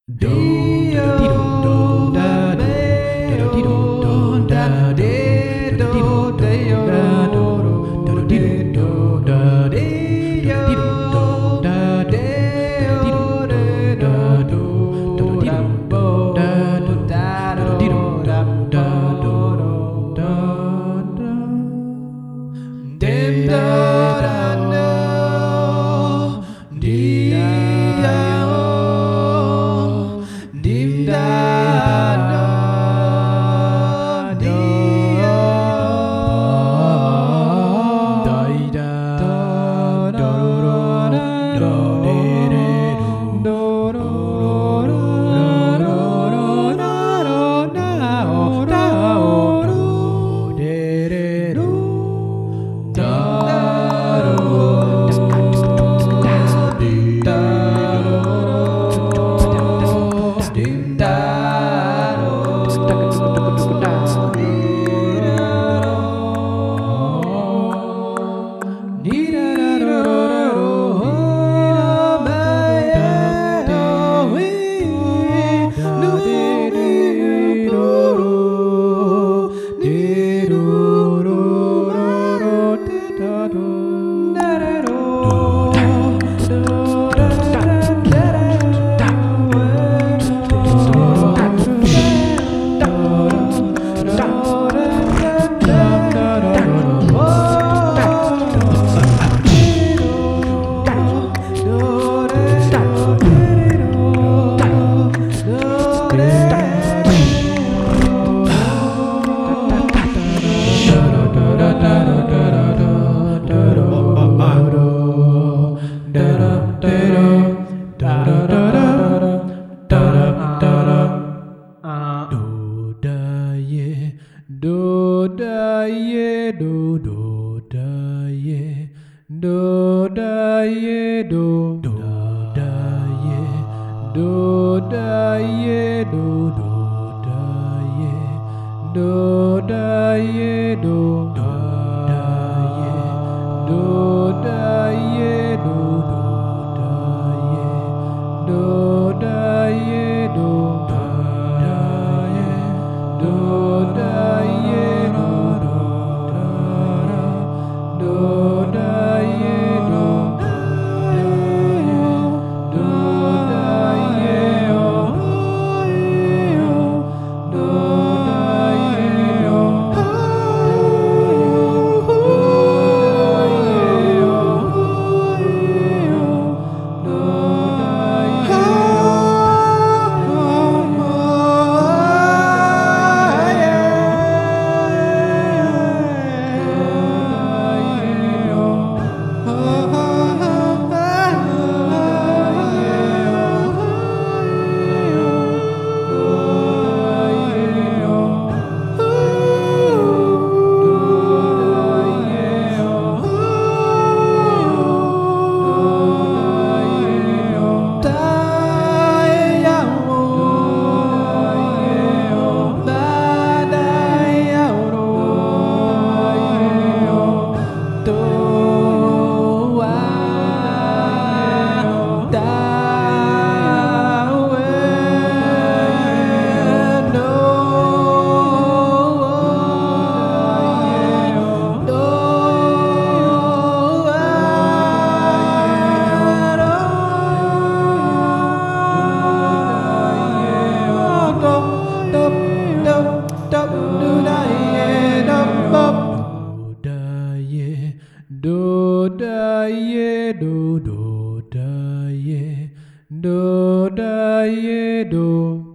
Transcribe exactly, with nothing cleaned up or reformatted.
Do da ye do do da ye do da ye do do da ye do da ye do do da ye do da ye do do da ye do da ye do do da ye do da ye do da ye do da ye Do da ye do do da ye do da ye do